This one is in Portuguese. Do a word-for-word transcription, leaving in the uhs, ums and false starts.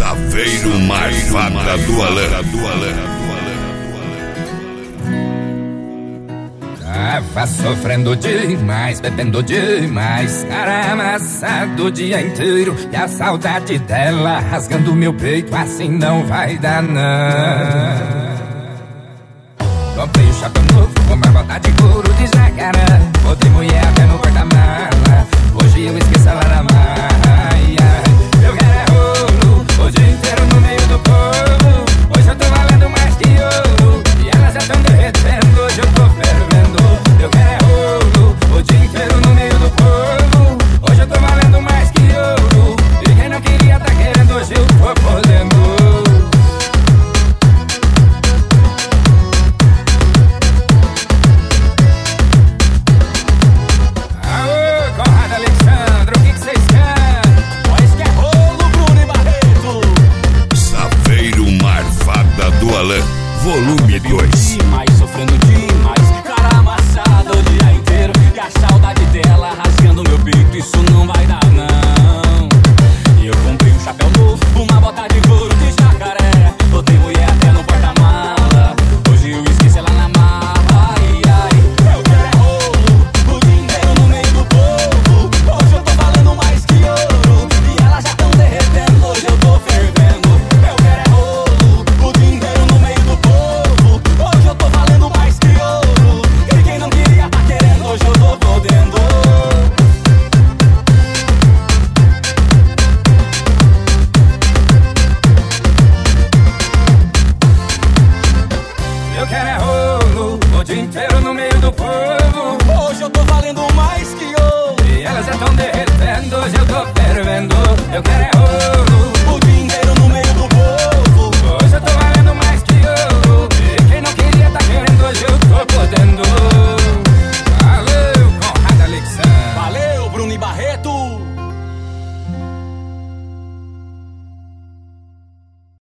Saveiro Marfada do Alê. Tava sofrendo demais, bebendo demais, cara amassado o dia inteiro, e a saudade dela rasgando meu peito, assim não vai dar não. Comprei um chapéu novo, com uma bota de couro de jacaré, botei mulher até no porta-mala, hoje eu esqueço ela na maia. Eu quero é ouro, o dia inteiro no meio do povo, hoje eu tô valendo mais que ouro, e elas já tão derretendo, hoje eu tô fervendo. Eu quero é ouro, o dia inteiro no meio do povo, hoje eu tô valendo mais que ouro, e quem não queria tá querendo, hoje eu tô podendo. Volume dois.